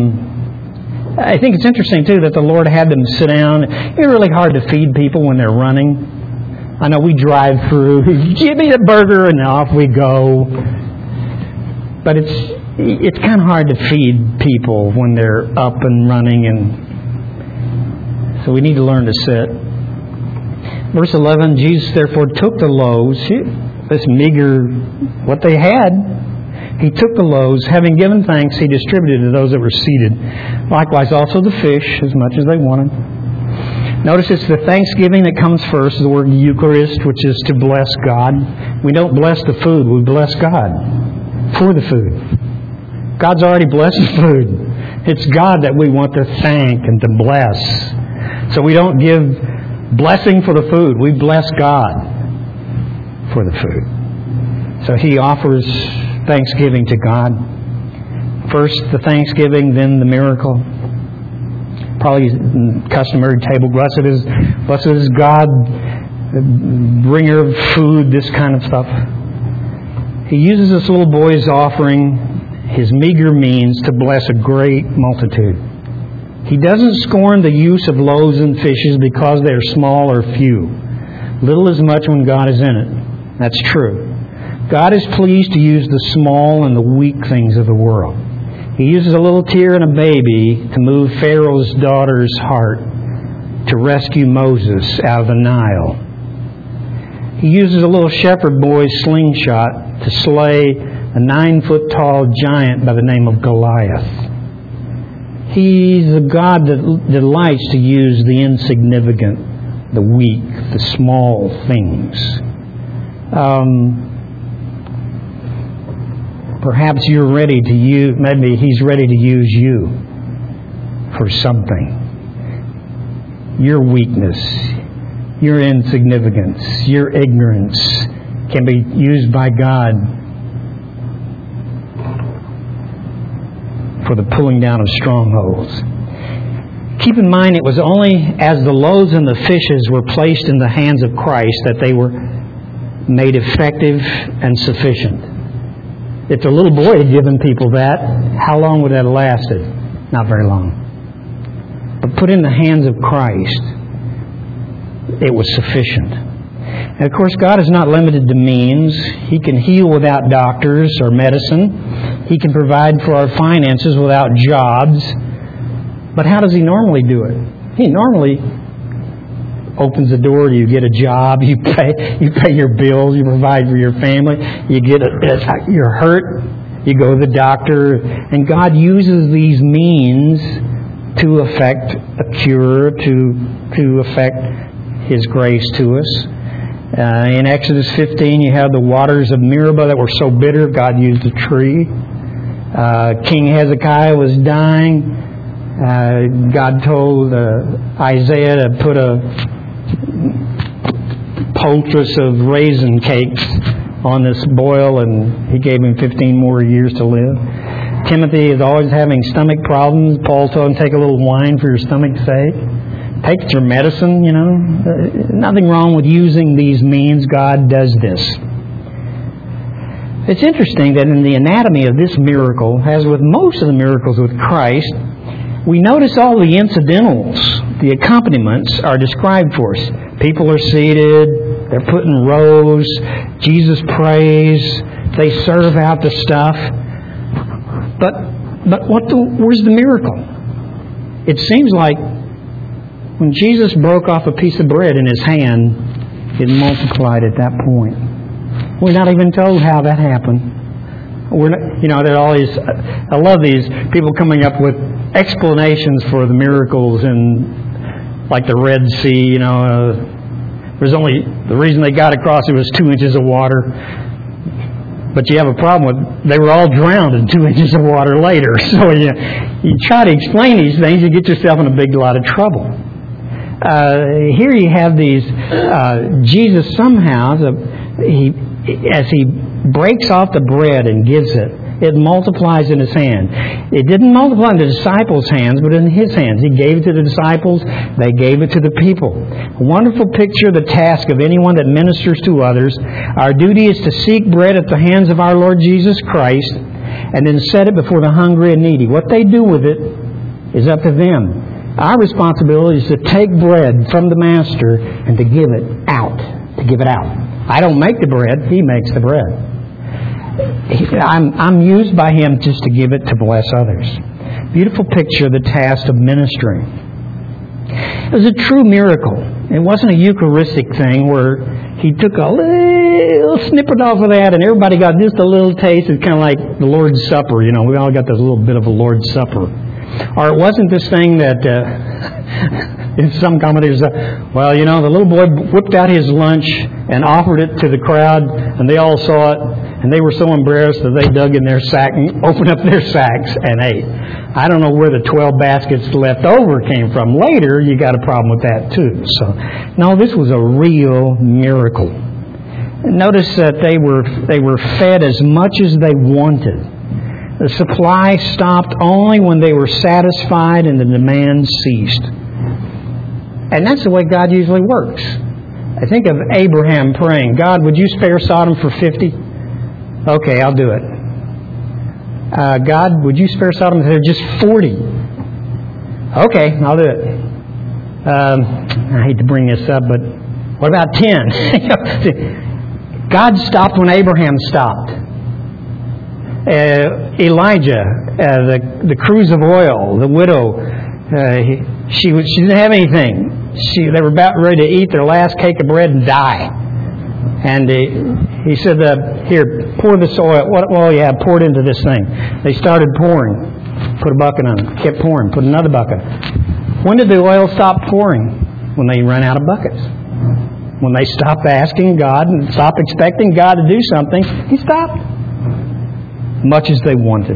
Um, I think it's interesting, too, that the Lord had them sit down. It's really hard to feed people when they're running. I know we drive through, give me a burger, and off we go. But it's it's kind of hard to feed people when they're up and running, and so we need to learn to sit. Verse eleven, Jesus therefore took the loaves, this meager, what they had. He took the loaves, having given thanks, He distributed to those that were seated. Likewise also the fish, as much as they wanted. Notice it's the thanksgiving that comes first, the word Eucharist, which is to bless God. We don't bless the food, we bless God for the food. God's already blessed the food. It's God that we want to thank and to bless. So we don't give blessing for the food. We bless God for the food. So He offers thanksgiving to God. First the thanksgiving, then the miracle. Probably customary table. Blessed is, blessed is God, bringer of food, this kind of stuff. He uses this little boy's offering, his meager means, to bless a great multitude. He doesn't scorn the use of loaves and fishes because they are small or few. Little is much when God is in it. That's true. God is pleased to use the small and the weak things of the world. He uses a little tear and a baby to move Pharaoh's daughter's heart to rescue Moses out of the Nile. He uses a little shepherd boy's slingshot to slay a nine-foot-tall giant by the name of Goliath. He's a God that delights to use the insignificant, the weak, the small things. Um, perhaps you're ready to use, maybe He's ready to use you for something. Your weakness, your insignificance, your ignorance can be used by God for the pulling down of strongholds. Keep in mind, it was only as the loaves and the fishes were placed in the hands of Christ that they were made effective and sufficient. If the little boy had given people that, how long would that have lasted? Not very long. But put in the hands of Christ, it was sufficient. And of course, God is not limited to means. He can heal without doctors or medicine. He can provide for our finances without jobs. But how does He normally do it? He normally opens the door, you get a job, you pay you pay your bills, you provide for your family, you get a, you're hurt, you go to the doctor, and God uses these means to effect a cure, to to effect His grace to us. Uh, in Exodus fifteen, you have the waters of Meribah that were so bitter, God used a tree. Uh, King Hezekiah was dying. Uh, God told uh, Isaiah to put a poultice of raisin cakes on this boil, and He gave him fifteen more years to live. Timothy is always having stomach problems. Paul told him, take a little wine for your stomach's sake. Take your medicine, you know. Uh, nothing wrong with using these means. God does this. It's interesting that in the anatomy of this miracle, as with most of the miracles with Christ, we notice all the incidentals, the accompaniments are described for us. People are seated, they're put in rows, Jesus prays, they serve out the stuff. But but what the, where's the miracle? It seems like when Jesus broke off a piece of bread in His hand, it multiplied at that point. We're not even told how that happened. We're not, you know, there are all these. I love these people coming up with explanations for the miracles in, like the Red Sea. You know, uh, there's only the reason they got across it was two inches of water. But you have a problem with they were all drowned in two inches of water later. So you you try to explain these things, you get yourself in a big lot of trouble. Uh, here you have these. Uh, Jesus somehow, the, he as he breaks off the bread and gives it, it multiplies in His hand. It didn't multiply in the disciples' hands, but in His hands. He gave it to the disciples. They gave it to the people. A wonderful picture of the task of anyone that ministers to others. Our duty is to seek bread at the hands of our Lord Jesus Christ and then set it before the hungry and needy. What they do with it is up to them. Our responsibility is to take bread from the Master and to give it out. To give it out. I don't make the bread. He makes the bread. I'm, I'm used by Him just to give it to bless others. Beautiful picture of the task of ministering. It was a true miracle. It wasn't a Eucharistic thing where He took a little snippet off of that and everybody got just a little taste. It's kind of like the Lord's Supper. You know, we all got this little bit of a Lord's Supper. Or it wasn't this thing that, uh, in some commentators, uh, well, you know, the little boy whipped out his lunch and offered it to the crowd, and they all saw it, and they were so embarrassed that they dug in their sack and opened up their sacks and ate. I don't know where the twelve baskets left over came from. Later, you got a problem with that too. So, no, this was a real miracle. Notice that they were they were fed as much as they wanted. The supply stopped only when they were satisfied and the demand ceased. And that's the way God usually works. I think of Abraham praying, God, would you spare Sodom for fifty? Okay, I'll do it. Uh, God, would you spare Sodom for just forty? Okay, I'll do it. Um, I hate to bring this up, but what about ten? God stopped when Abraham stopped. Uh, Elijah, uh, the the cruse of oil, the widow, uh, he, she was, she didn't have anything. She they were about ready to eat their last cake of bread and die. And he, he said, uh, "Here, pour this oil. What oil you have? Pour it into this thing." They started pouring. Put a bucket on it. Kept pouring. Put another bucket. When did the oil stop pouring? When they ran out of buckets. When they stopped asking God and stopped expecting God to do something, He stopped. Much as they wanted.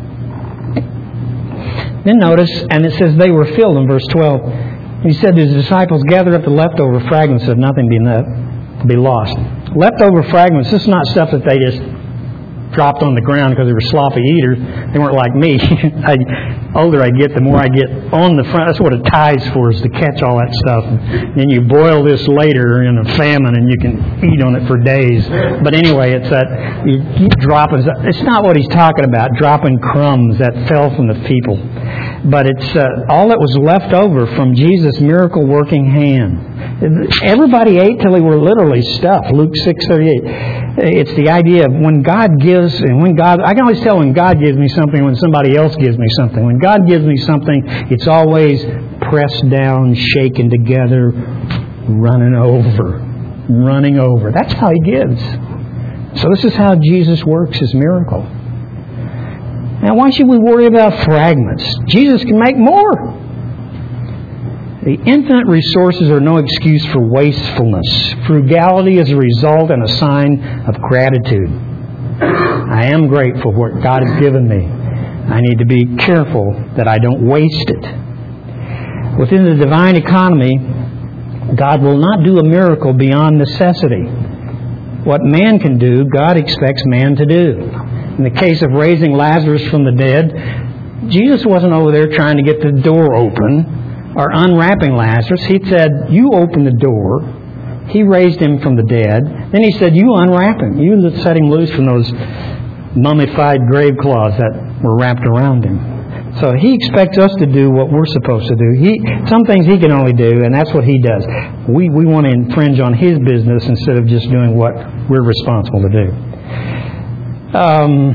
Then notice, and it says they were filled in verse twelve. He said to His disciples, gather up the leftover fragments of nothing be, to be lost. Leftover fragments, this is not stuff that they just dropped on the ground because they were sloppy eaters. They weren't like me. The older I get, the more I get on the front. That's what a tie's for, is to catch all that stuff. And then you boil this later in a famine and you can eat on it for days. But anyway, it's that you keep dropping. It's not what he's talking about, dropping crumbs that fell from the people. But it's uh, all that was left over from Jesus' miracle working hand. Everybody ate till they were literally stuffed. Luke six thirty-eight. It's the idea of when God gives, and when God, I can always tell when God gives me something, when somebody else gives me something. When God gives me something, it's always pressed down, shaken together, running over, running over. That's how He gives. So this is how Jesus works His miracle. Now, why should we worry about fragments? Jesus can make more. The infinite resources are no excuse for wastefulness. Frugality is a result and a sign of gratitude. I am grateful for what God has given me. I need to be careful that I don't waste it. Within the divine economy, God will not do a miracle beyond necessity. What man can do, God expects man to do. In the case of raising Lazarus from the dead, Jesus wasn't over there trying to get the door open or unwrapping Lazarus. He said, you open the door. He raised him from the dead. Then He said, you unwrap him. You set him loose from those mummified grave cloths that were wrapped around him. So He expects us to do what we're supposed to do. He, some things He can only do, and that's what He does. We, we want to infringe on His business instead of just doing what we're responsible to do. Um,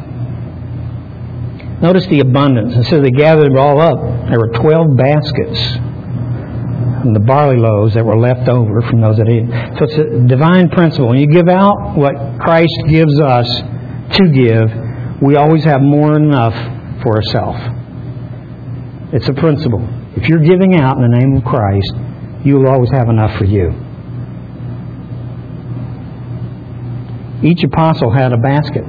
notice the abundance. It says they gathered it all up. There were twelve baskets and the barley loaves that were left over from those that ate. So it's a divine principle. When you give out what Christ gives us to give, we always have more than enough for ourselves. It's a principle. If you're giving out in the name of Christ, you will always have enough for you. Each apostle had a basket.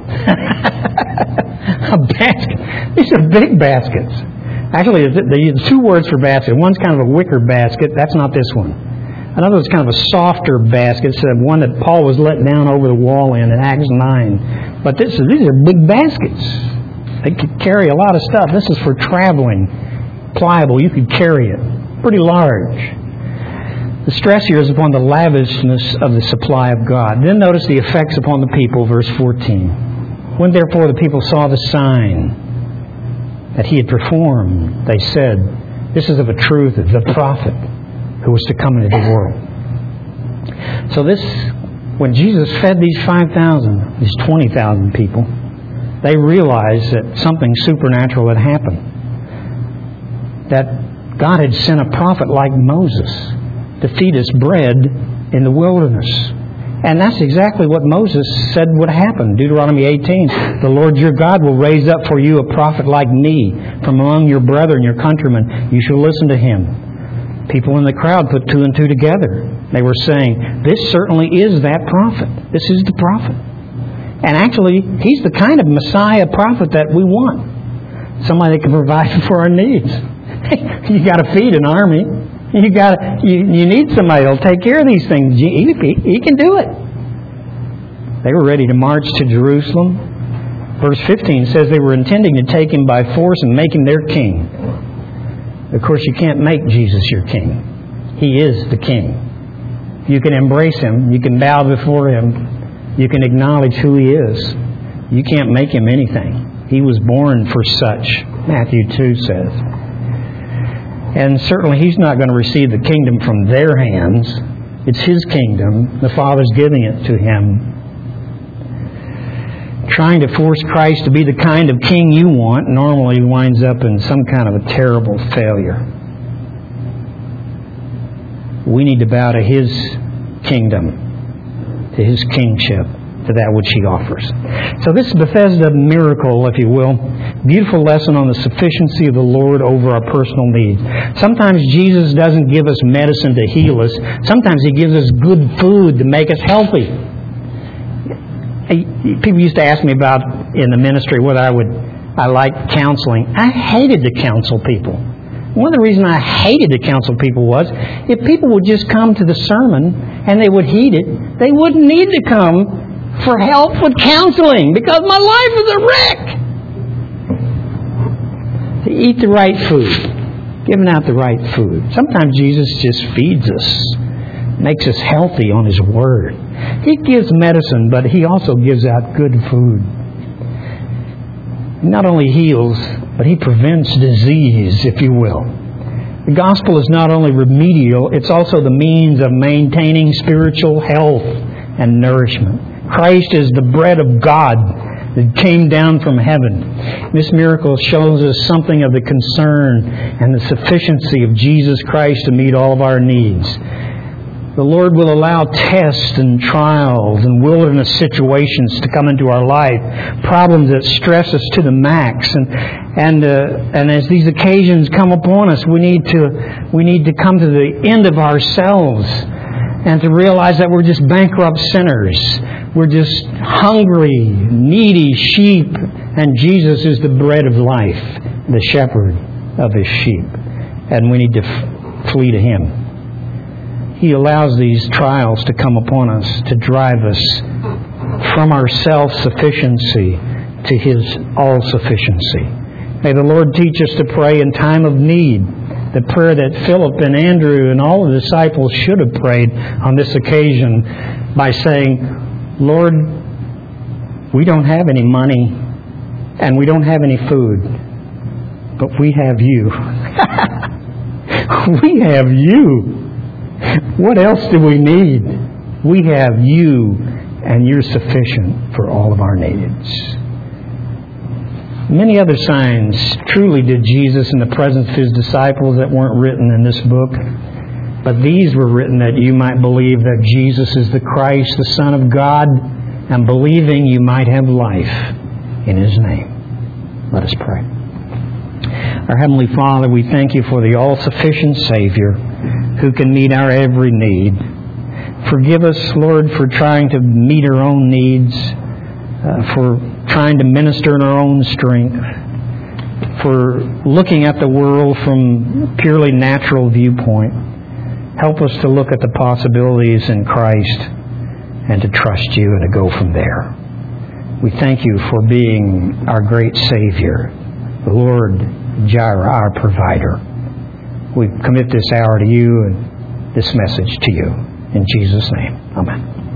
A basket. These are big baskets. Actually, they use two words for basket. One's kind of a wicker basket. That's not this one. Another is kind of a softer basket. It's one that Paul was let down over the wall in in Acts nine. But this is, these are big baskets. They could carry a lot of stuff. This is for traveling. Pliable. You could carry it. Pretty large. The stress here is upon the lavishness of the supply of God. Then notice the effects upon the people, verse fourteen. When therefore the people saw the sign that He had performed, they said, this is of a truth, the prophet who was to come into the world. So this, when Jesus fed these five thousand, these twenty thousand people, they realized that something supernatural had happened. That God had sent a prophet like Moses to feed us bread in the wilderness. And that's exactly what Moses said would happen. Deuteronomy eighteen, the Lord your God will raise up for you a prophet like me from among your brethren, your countrymen. You shall listen to him. People in the crowd put two and two together. They were saying, this certainly is that prophet. This is the prophet. And actually, he's the kind of Messiah prophet that we want. Somebody that can provide for our needs. You got to feed an army. You got you, you need somebody that'll take care of these things. He, he, he can do it. They were ready to march to Jerusalem. Verse fifteen says they were intending to take Him by force and make Him their king. Of course, you can't make Jesus your king. He is the king. You can embrace Him. You can bow before Him. You can acknowledge who He is. You can't make Him anything. He was born for such, Matthew two says. And certainly He's not going to receive the kingdom from their hands. It's His kingdom. The Father's giving it to Him. trying to force Christ to be the kind of king you want normally winds up in some kind of a terrible failure. We need to bow to His kingdom, to His kingship, to that which He offers. So this Bethesda miracle, if you will, beautiful lesson on the sufficiency of the Lord over our personal needs. Sometimes Jesus doesn't give us medicine to heal us. Sometimes He gives us good food to make us healthy. People used to ask me about in the ministry whether I would I liked counseling. I hated to counsel people. One of the reasons I hated to counsel people was if people would just come to the sermon and they would heed it, they wouldn't need to come for help with counseling because my life is a wreck. To eat the right food, giving out the right food. Sometimes Jesus just feeds us, makes us healthy on His Word. He gives medicine, but He also gives out good food. He not only heals, but He prevents disease, if you will. The gospel is not only remedial, it's also the means of maintaining spiritual health and nourishment. Christ is the bread of God that came down from heaven. This miracle shows us something of the concern and the sufficiency of Jesus Christ to meet all of our needs. The Lord will allow tests and trials and wilderness situations to come into our life, problems that stress us to the max. And and uh, and as these occasions come upon us, we need to we need to come to the end of ourselves and to realize that we're just bankrupt sinners. We're just hungry, needy sheep, and Jesus is the bread of life, the shepherd of His sheep, and we need to f- flee to Him. He allows these trials to come upon us to drive us from our self-sufficiency to His all-sufficiency. May the Lord teach us to pray in time of need, the prayer that Philip and Andrew and all the disciples should have prayed on this occasion by saying, Lord, we don't have any money and we don't have any food, but we have You. We have You. What else do we need? We have You, and You're sufficient for all of our needs. Many other signs truly did Jesus in the presence of His disciples that weren't written in this book. But these were written that you might believe that Jesus is the Christ, the Son of God, and believing you might have life in His name. Let us pray. Our Heavenly Father, we thank You for the all-sufficient Savior who can meet our every need. Forgive us, Lord, for trying to meet our own needs, uh, for trying to minister in our own strength, for looking at the world from a purely natural viewpoint. Help us to look at the possibilities in Christ and to trust You and to go from there. We thank You for being our great Savior, the Lord Jireh, our provider. We commit this hour to You and this message to You. In Jesus' name, amen.